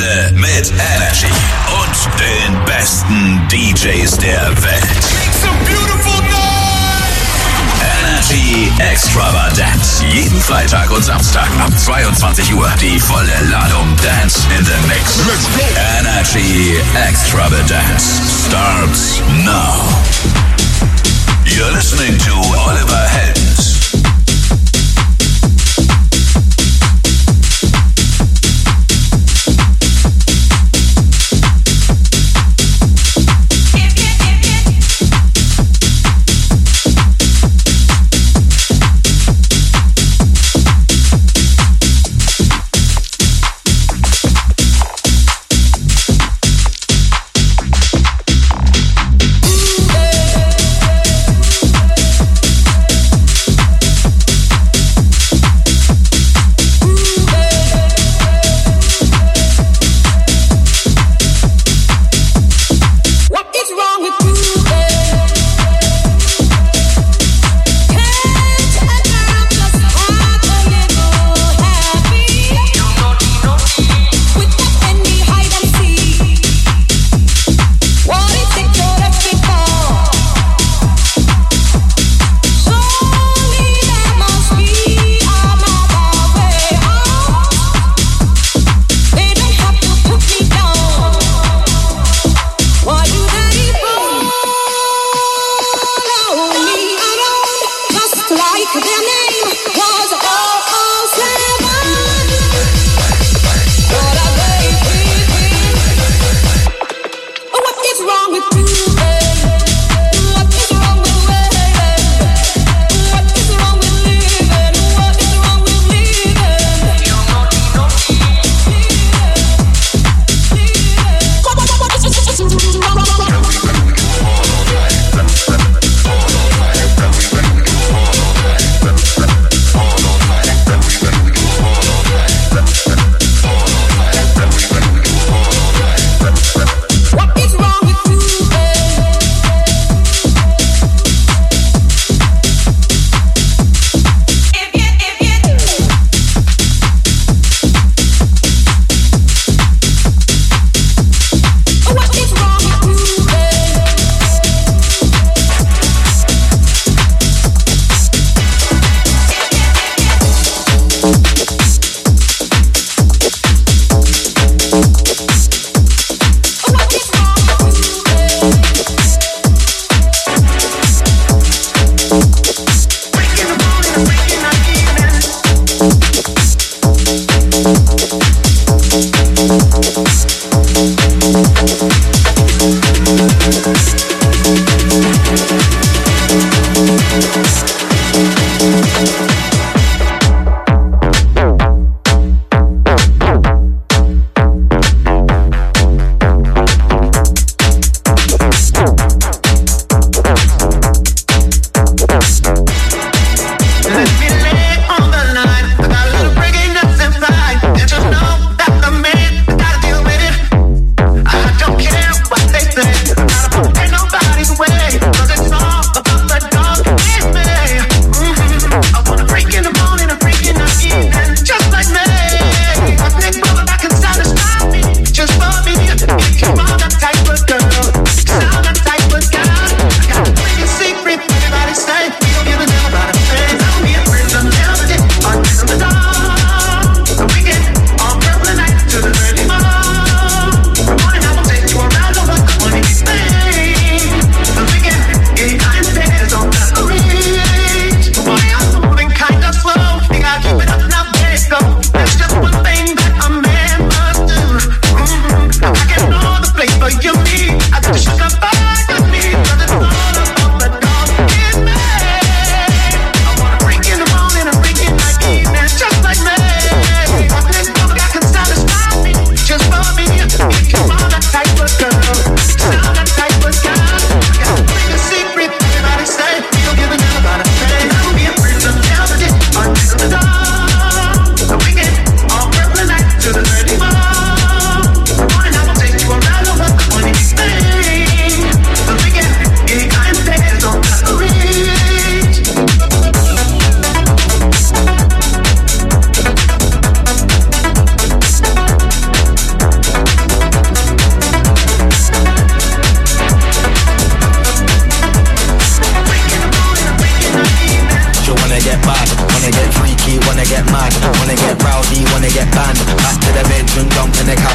Wochenende mit Energy und den besten DJs der Welt. Energy Extravaganza. Jeden Freitag und Samstag ab 22 Uhr. Die volle Ladung Dance in the Mix. Let's go. Energy Extravaganza starts now. You're listening to Oliver Heldens.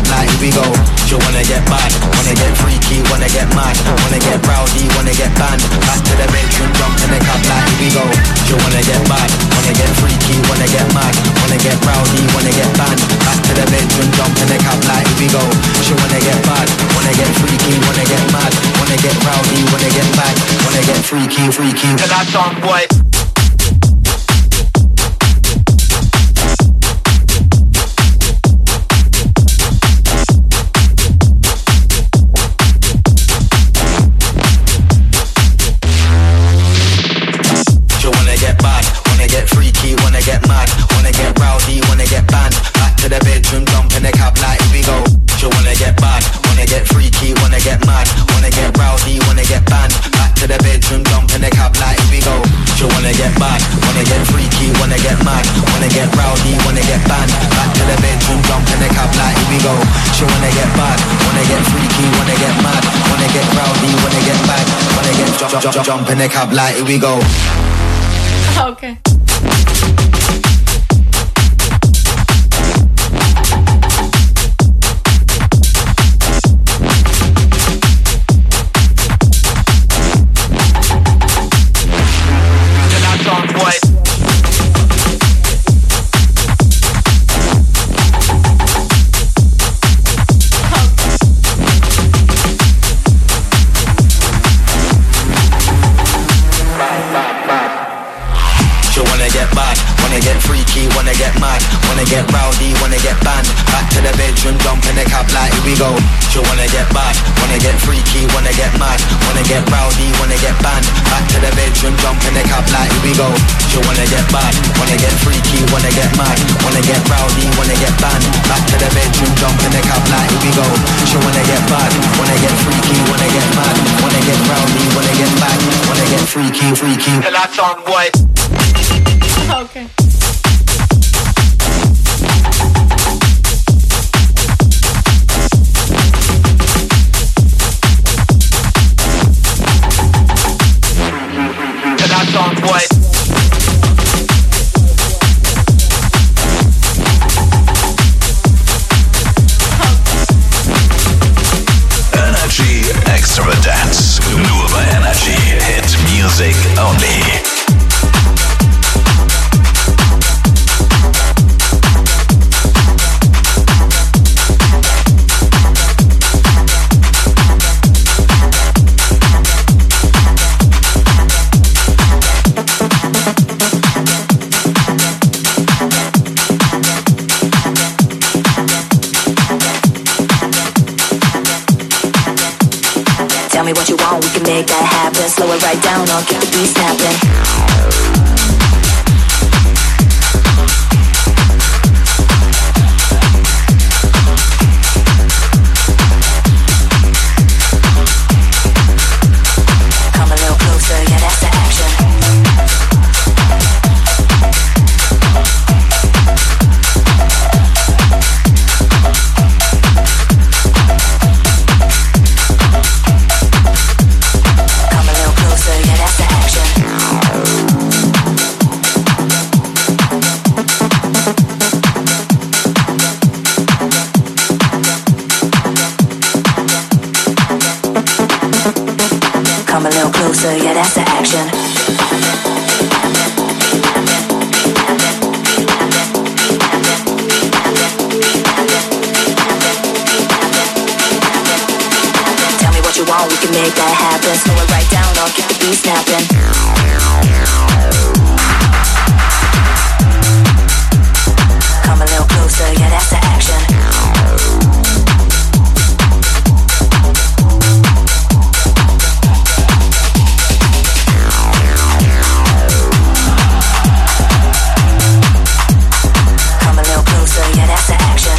like here we go. She wanna get bad, wanna get freaky, wanna get mad, wanna get rowdy, wanna get banned. Back to the bedroom, jump in the cab like here we go. She wanna get bad, wanna get freaky, wanna get mad, wanna get rowdy, wanna get banned. Back to the bedroom, jump in the cab like here we go. She wanna get bad, wanna get freaky, wanna get mad, wanna get rowdy, wanna get bad, wanna get freaky, freaky. To that song, boy. Wanna get mad, wanna get rowdy, wanna get banned. Back to the bedroom, jump in the cab like here we go. She wanna get bad, wanna get freaky, wanna get mad, wanna get rowdy, wanna get banned. Back to the bedroom, jump in the cab like here we go. She wanna get bad, wanna get freaky, wanna get mad, wanna get rowdy, wanna get banned. Back to the bedroom, jump in the cab like here we go. She wanna get bad, wanna get freaky, wanna get mad, wanna get rowdy, wanna get bad, wanna get jump in the cab like here we go. Okay. Wanna get mad, wanna get rowdy, wanna get banned. Back to the bedroom, jump in the cab like here we go. She wanna get bad, wanna get freaky, wanna get mad, wanna get rowdy, wanna get banned. Back to the bedroom, jump in the cab like here we go. She wanna get bad, wanna get freaky, wanna get mad, wanna get rowdy, wanna get banned. Back to the bedroom, jump in the cab like here we go. She wanna get bad, wanna get freaky, wanna get mad, wanna get rowdy, wanna get bad, wanna get freaky, freaky. The last song, boy. Okay. Song, boy. Energy Extravaganza. Nur bei Energy. Hit Music Only. Tell me what you want, we can make that happen. Slow it right down, I'll get the beat snapping. Come a little closer, yeah, that's the action. Come a little closer, yeah, that's the action. Tell me what you want, we can make that happen. Slow it right down, I'll get the beat snapping. Come a little closer, yeah, that's the action. Yeah, that's the action.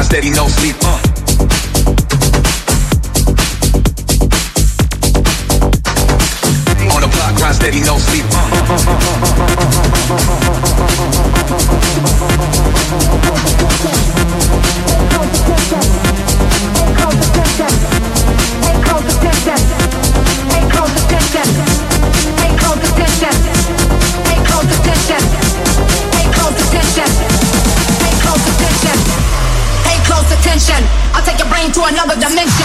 steady, no sleep. On the block, grind steady, no sleep. Attention, I'll take your brain to another dimension.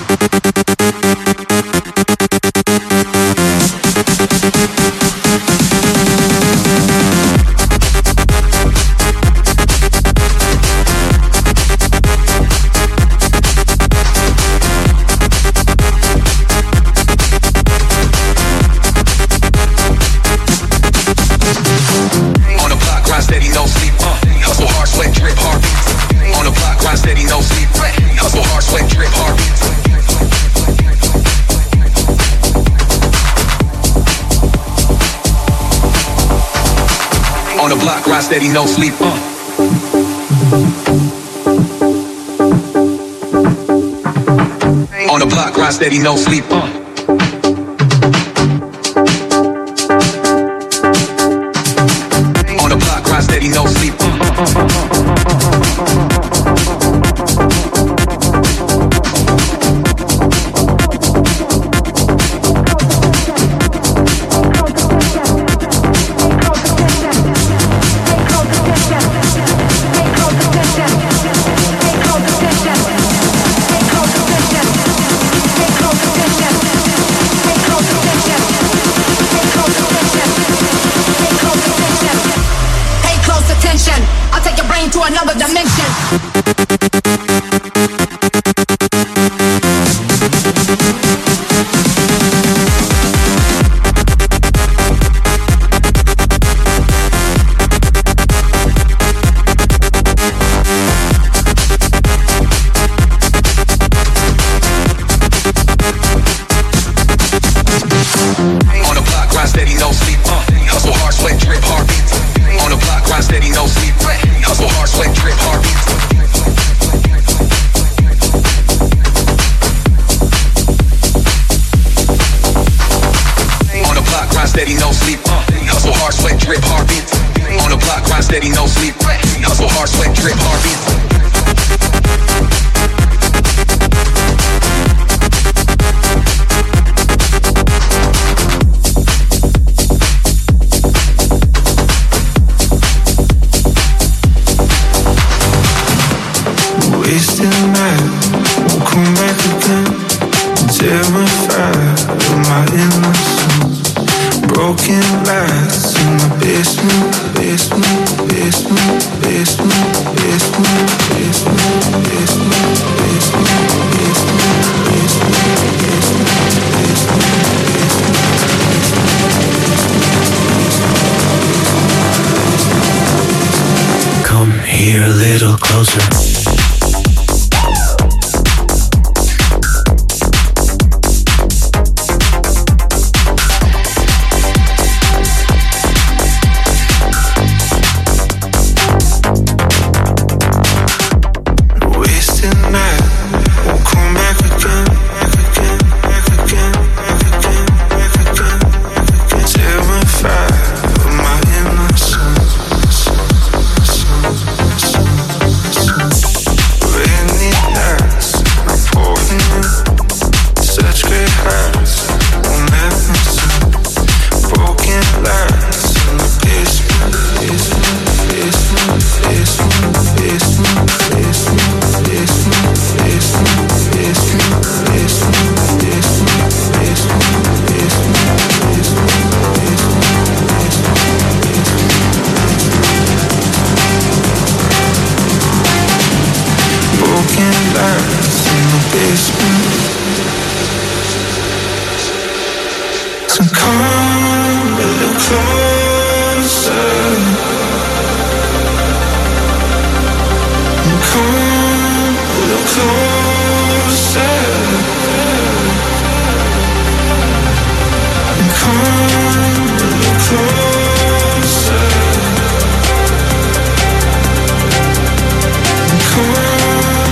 On the block, grind steady, no sleep. Hustle hard, sweat, drip, heartbeat. On the block, grind steady, no sleep. Hustle hard, sweat, drip, heartbeat. On the block, grind steady, no sleep. On the block, grind steady, no sleep. On the block, grind steady, no sleep. I'll take your brain to another dimension. On the block, grind steady, no sleep. Hustle hard, sweat, drip, heartbeat. On the block, grind steady, no sleep. Hustle hard, sweat, drip, heartbeat. On the block, grind steady, no sleep. Hustle hard, sweat, drip, heartbeat. On the block, grind steady, no sleep. Hustle hard, sweat, drip, heartbeat. Wasted night, won't come back again. Terrified of my innocence. Broken lights in my basement, basement, basement, basement, basement, basement, basement, basement, basement. Come here a little closer. Come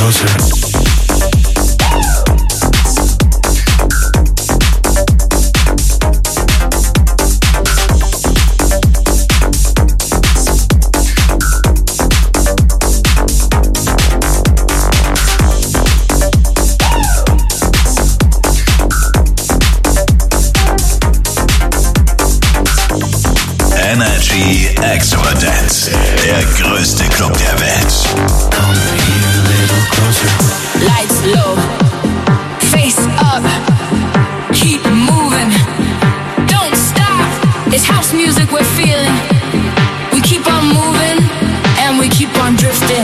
Energy Extravagance, der größte Club der Welt. Lights low, face up, keep moving, don't stop. It's house music we're feeling. We keep on moving and we keep on drifting.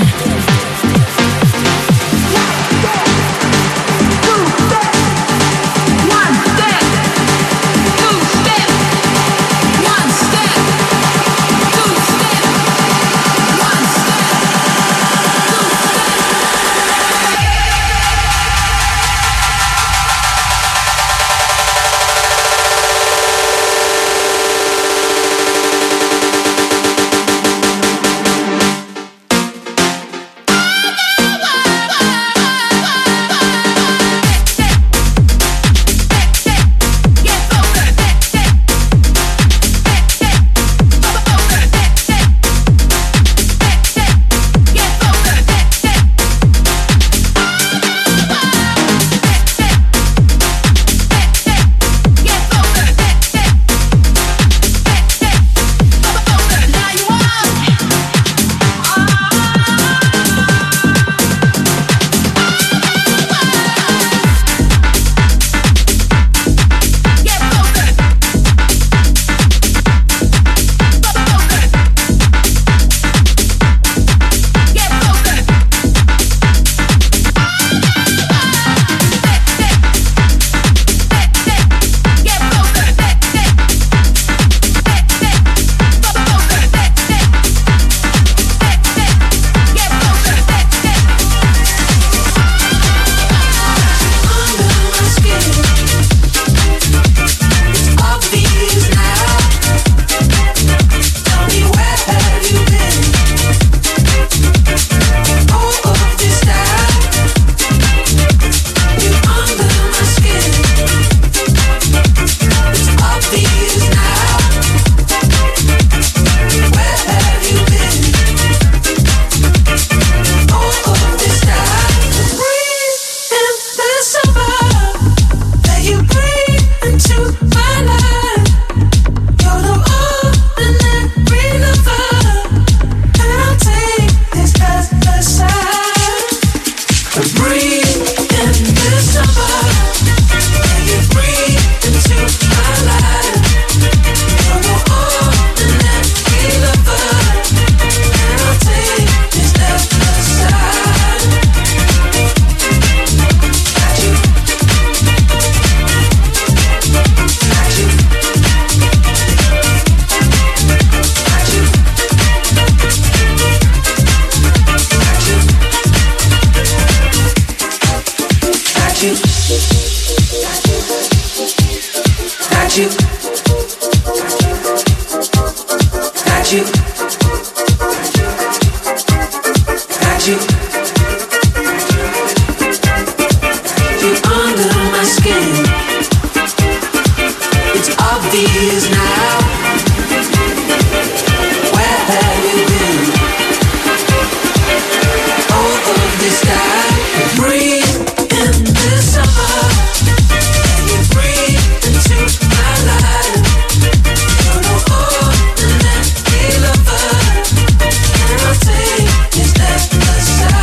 Side.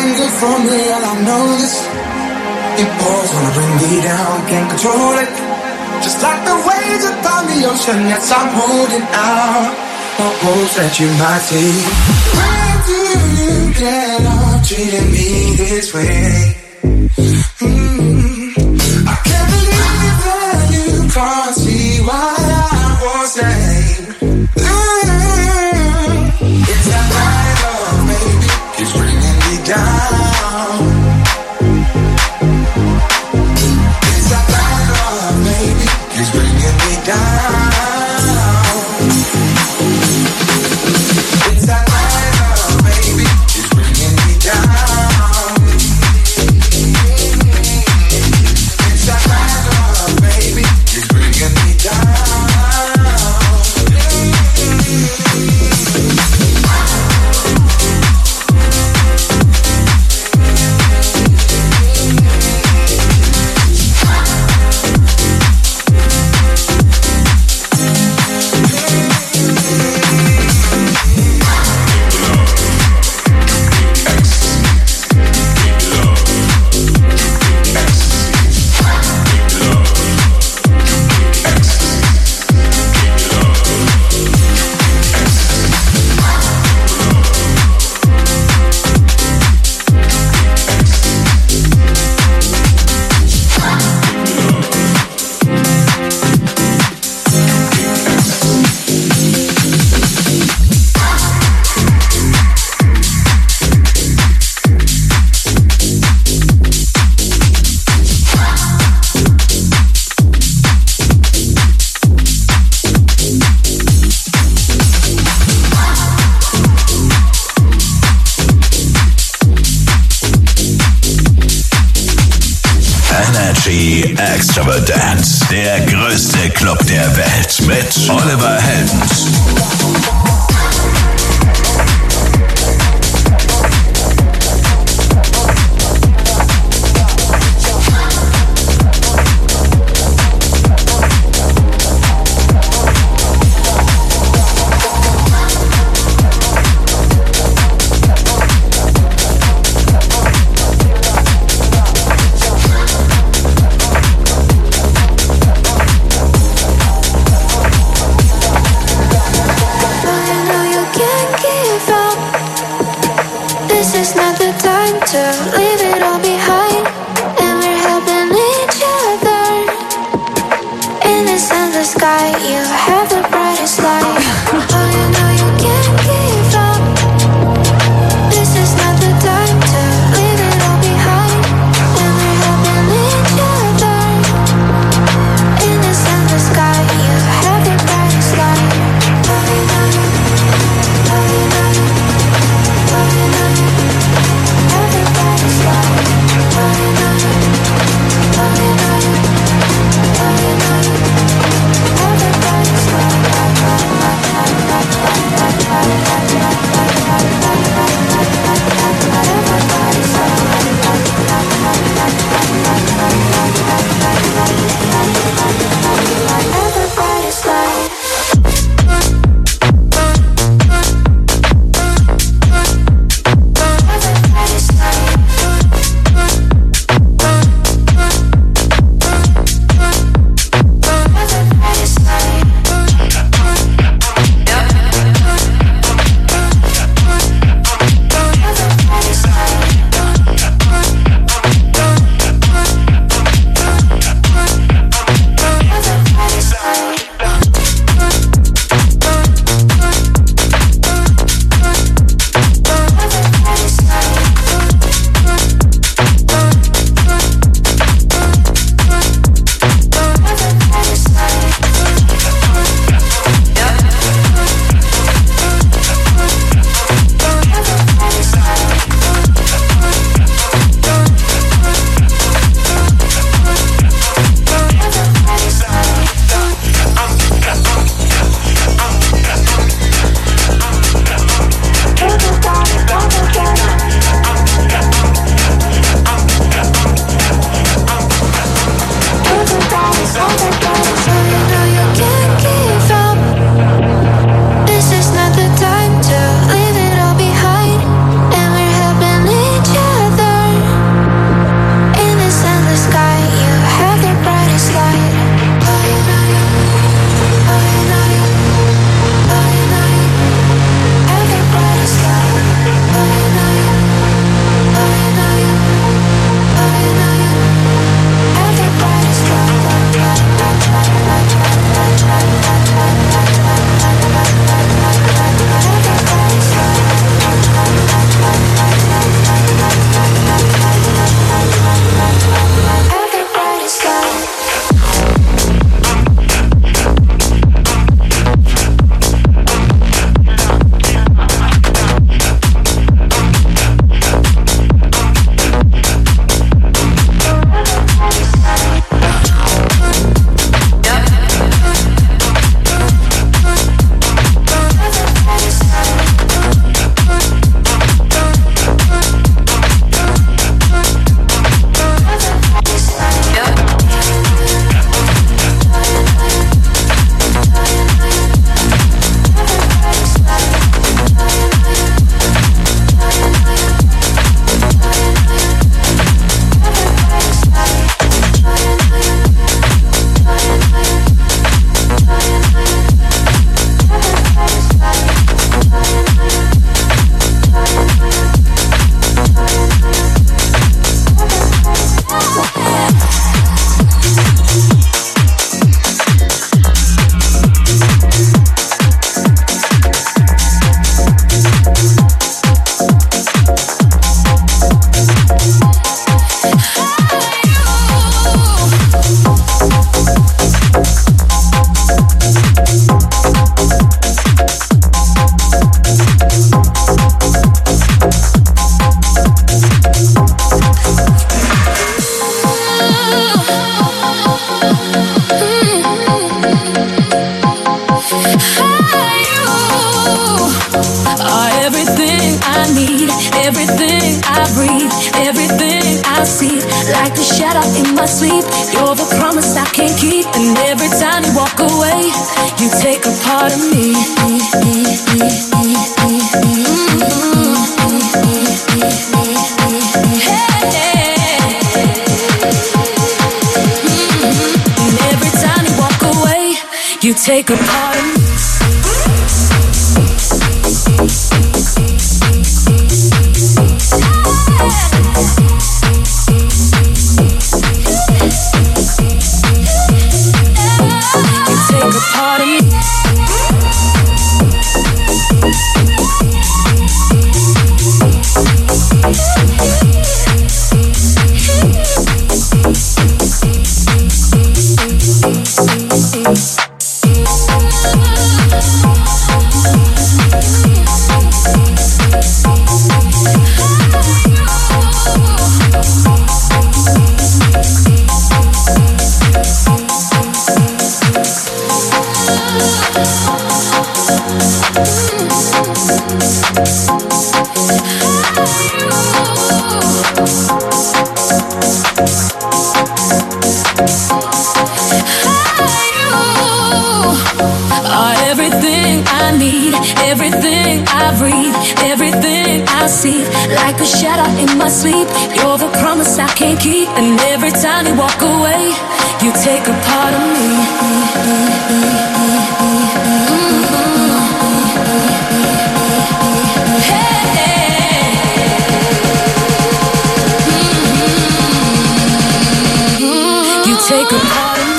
ain't good for me, all I know is it pours, wanna bring me down, can't control it. Just like the waves upon the ocean, yes, I'm holding out for hopes that you might see. Why do you get off treating me this way? I can't believe that you can't see why I was saying. It's that kind of baby, keeps bringing me down. It's that kind of baby, keeps bringing me down. It's that kind of baby, keeps bringing me down. It's that kind of baby, keeps bringing me down. Extravagance, der größte Club der Welt mit Oliver Heldens. shadow in my sleep. You're the promise I can't keep. And every time you walk away, you take a part of me. And every time you walk away, you take a part of me. Like a shadow in my sleep, you're the promise I can't keep. And every time you walk away, you take a part of me. You take a part of me.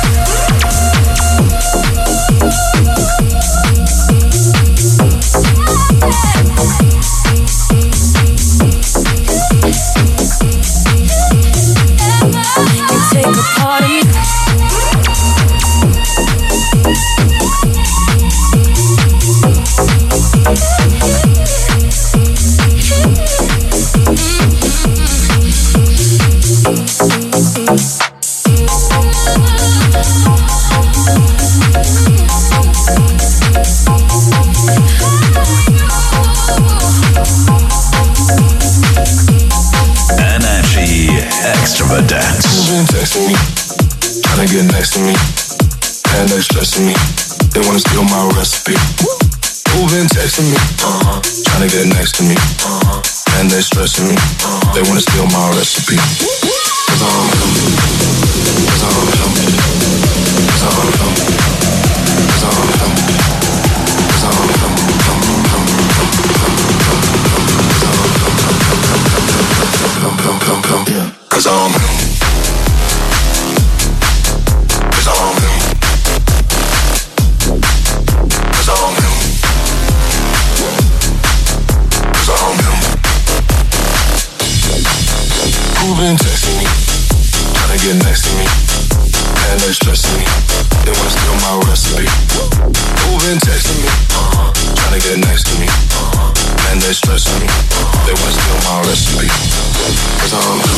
Extravagance. You've been texting me, trying to get next to me, and they stressing me. They wanna steal my recipe. You've been texting me, trying to get next to me, and they stressing me. They wanna steal my recipe. 'Cause I'm him. 'Cause I'm him. 'Cause I'm him. 'Cause I'm him. 'Cause I'm him. Cause I'm him. Cause I'm him. Cause I'm him. Cause I'm him. Who've been texting me, trying to get next to me, and they stressing me. They wanna steal my recipe. Who've been texting me, trying to get next to me, and they stressing me. They wanna steal my recipe. Cause I'm him.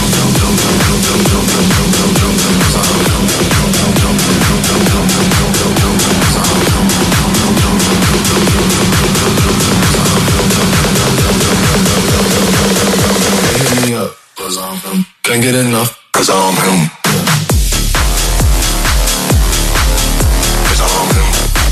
Hit me up, cause I'm him. Can't get enough, cause I'm him. Cause I'm him.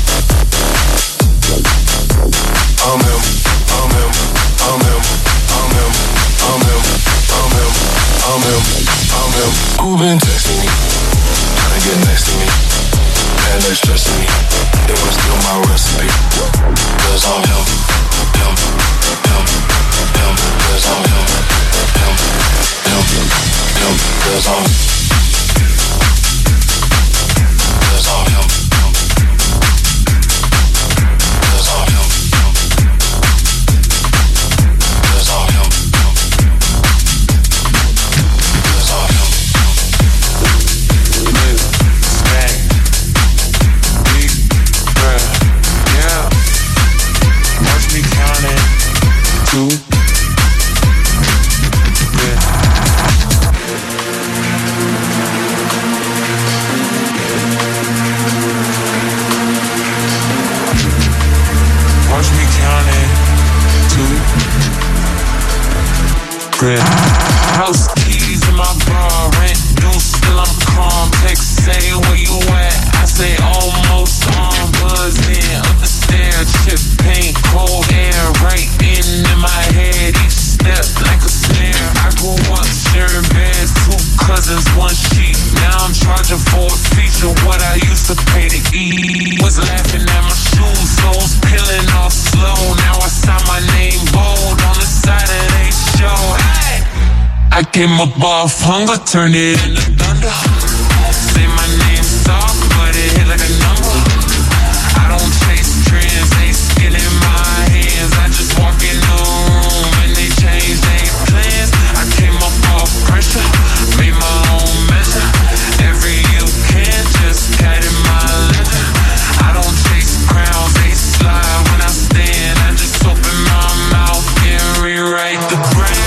I'm him. I'm him. I'm him. I'm him. I'm him. I'm him. I'm him. I'm him. Who've been texting me, trying to get next to me, and they stressing me. They wanna steal my recipe. Cause I'm him. Him. Him. Him. Cause I'm him. Him. Him. Him. Cause I'm him. Cause I'm him. Cause I'm him. Cause I'm him. Cause I'm him. Big stack, big bruh, yeah. Watch me counting 2. Yeah. Watch me counting 2. Yeah. House keys in my bra. came up off hunger, turned it into thunder. Say my name soft, but it hit like a number. I don't chase trends, ain't skin in my hands. I just walk in the room and they change their plans. I came up off pressure, made my own measure. Every you can, just cat in my ledger. I don't chase crowns, they slide when I stand. I just open my mouth and rewrite the brand.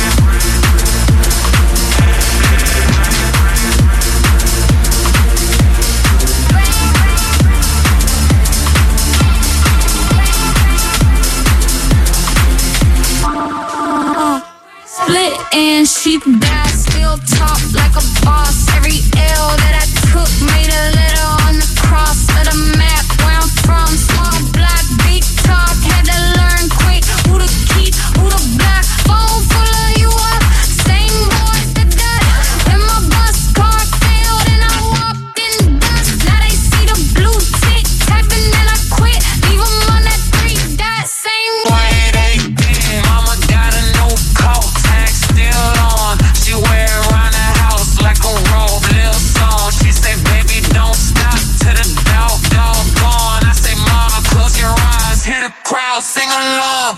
Split and she died, still talk like a boss. Every L that I took made a letter on the cross of the map where I'm from. Small block, big talk, had to learn quick who to keep, who to block. Phone full of you up, same boys that died. When my bus car failed and I walked in dust. Now they see the blue tick, typing and I quit. Leave them on that 3 dot, same way. Mama got a new coat, tag still on. She wear around the house like a robe, little song. She say, baby, don't stop till the dog gone. I say, mama, close your eyes, hear the crowd sing along.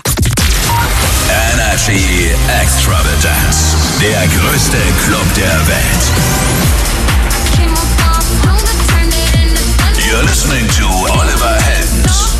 Energy Extravagance, der größte Club der Welt. You're listening to Oliver Heldens.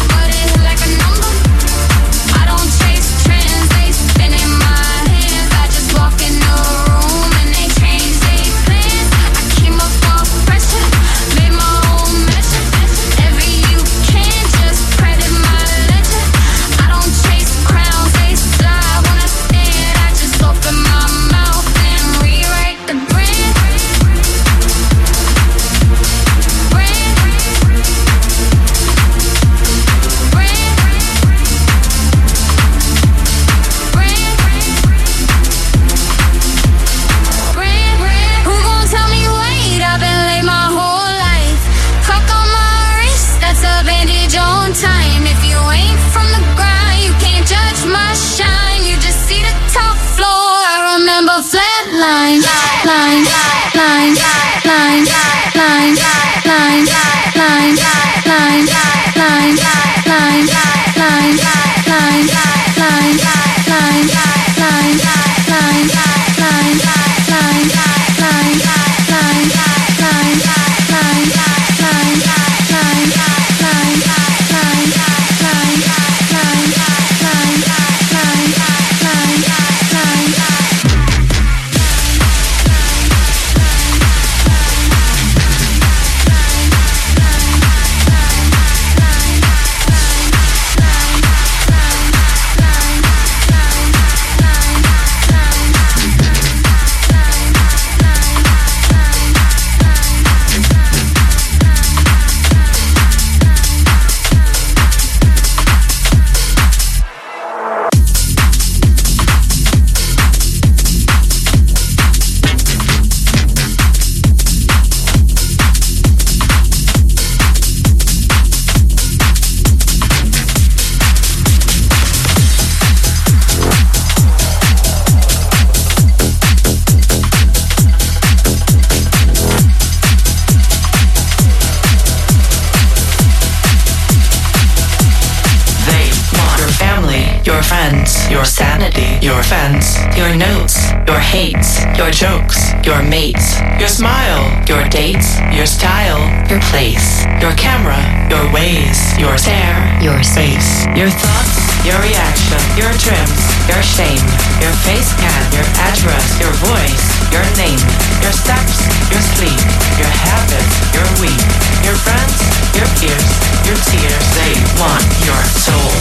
your sanity, your fans, your notes, your hates, your jokes, your mates, your smile, your dates, your style, your place, your camera, your ways, your stare, your space, your thoughts, your reaction, your trims, your shame, your face scan, your address, your voice, your name, your steps, your sleep, your habits, your week, your friends, your ears, your tears. They want your soul.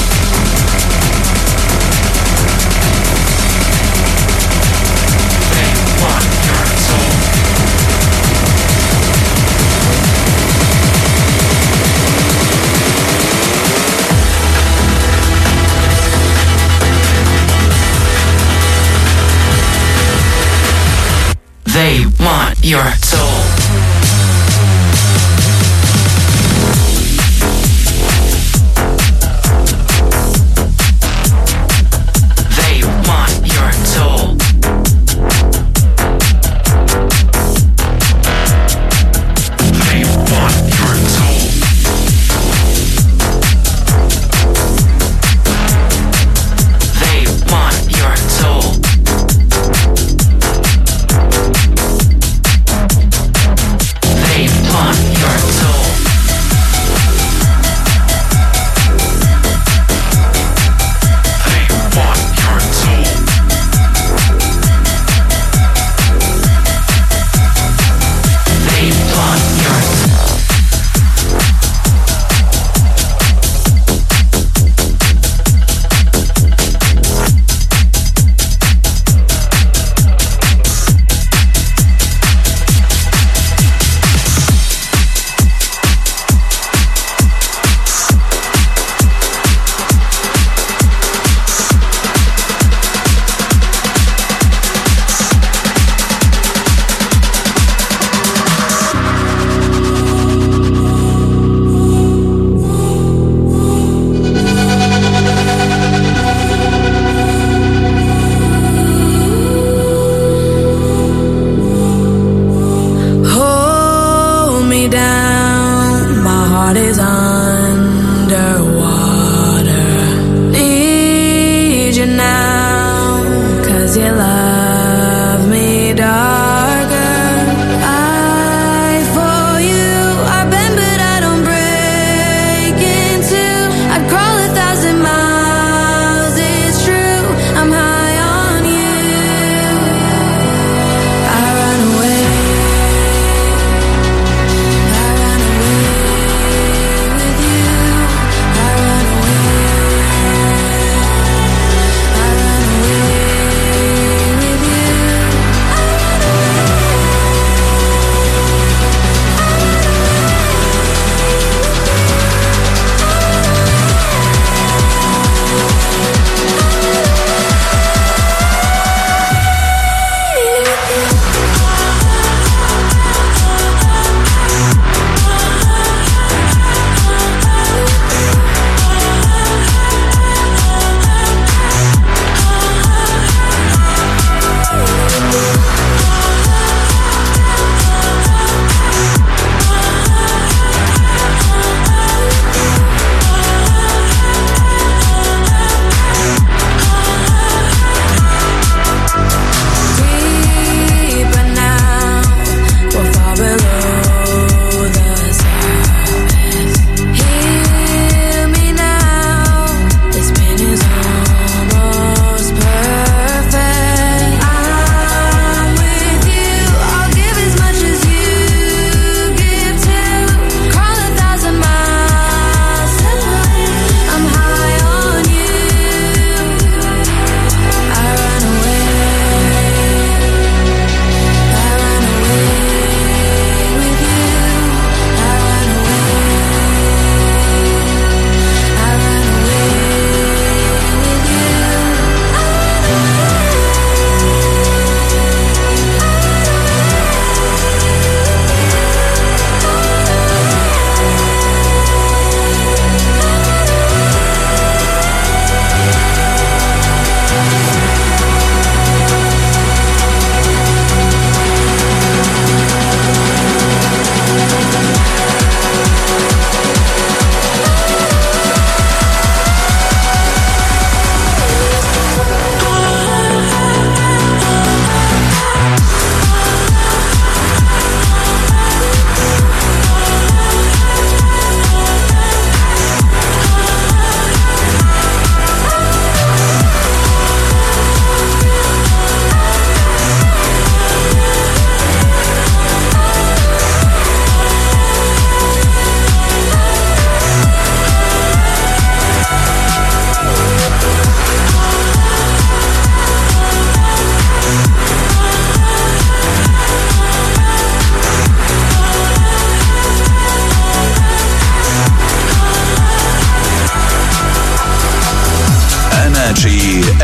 They want your soul. They want your soul. They want your soul.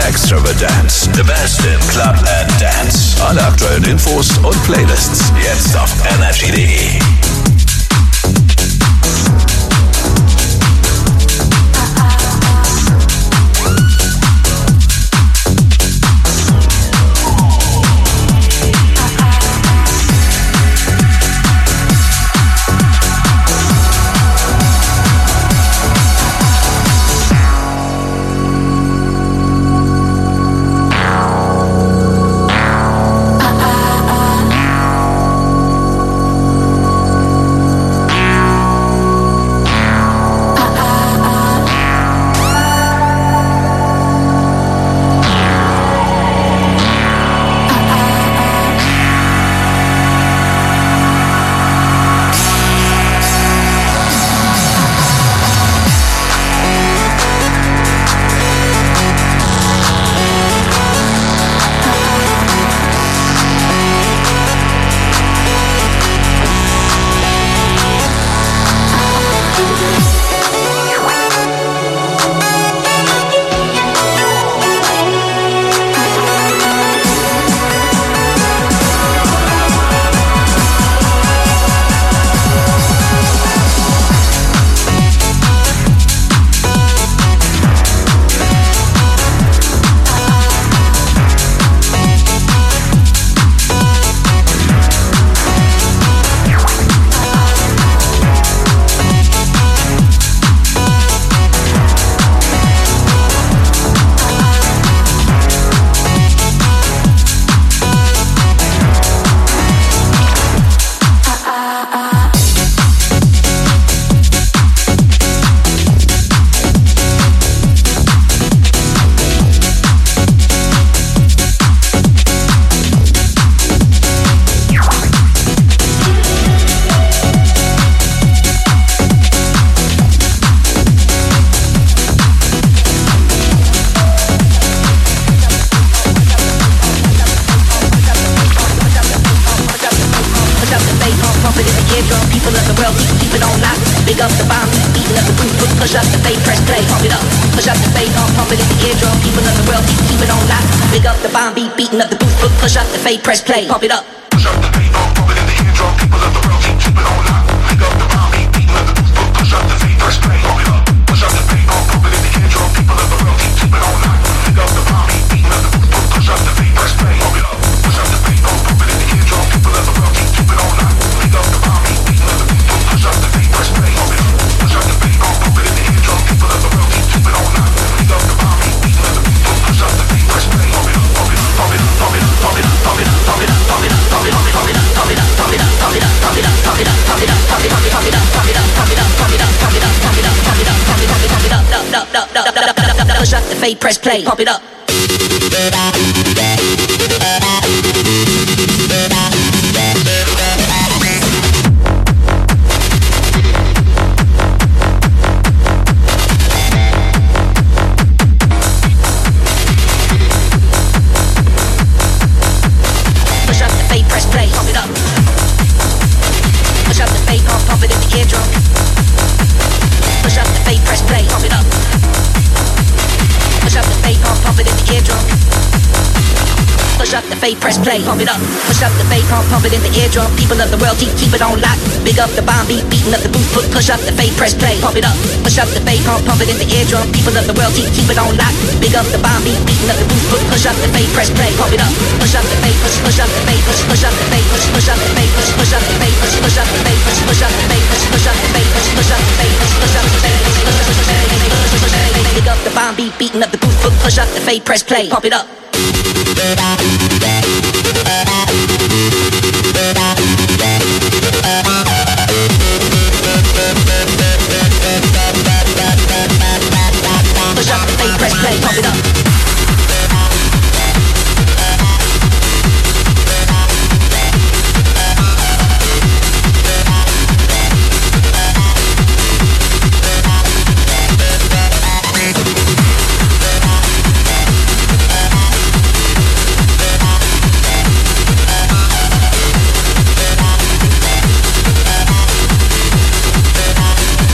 Extravagance. The best in Club and Dance. Alle aktuellen Infos und Playlists jetzt auf energy.de. Press play, pop it up. Press play, pop it up. Push up the fade, press play, pop it up. Push up the fade, pump it in the eardrum. Push up the fade, press play, pop it up. Push up the fade, pump it in the eardrum. Push up the fade, press play, pump it up. Push up the fade, pump it in the eardrum. People of the world, keep it on lock. Big up the bomb beat, beating up the booth. Push up the fade, press play, pump it up. Push up the fade, pump it in the eardrum. People of the world, keep it on lock. Big up the bomb beat, beating up the booth. Push up the fade, press play, pump it up. Push up the fade, push up the fade, push up the fade, push up the fade, push up the fade, push up the fade, push up the fade, push up the fade, push up the fade, push up the fade, push up the fade. Big up the bomb beat, beating up the booth. Push up the fade, press play, pump it up. Push up the fade, press play, pump it up.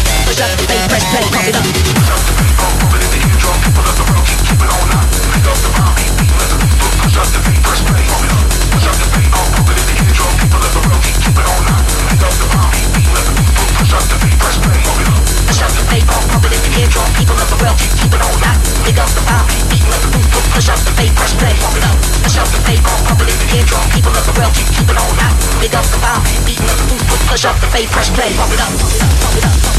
Press play, pump it up. grill, keep it on lock. Big up the bomb, eating up the roof. Push up the fake, press play, pump it up. Push up the fake, pump it in the eardrum. Keep it up the grill, keep it on lock. Big up the bomb, eating up the roof. Push up the fake, press play, pump it up, pump it up, pump it up.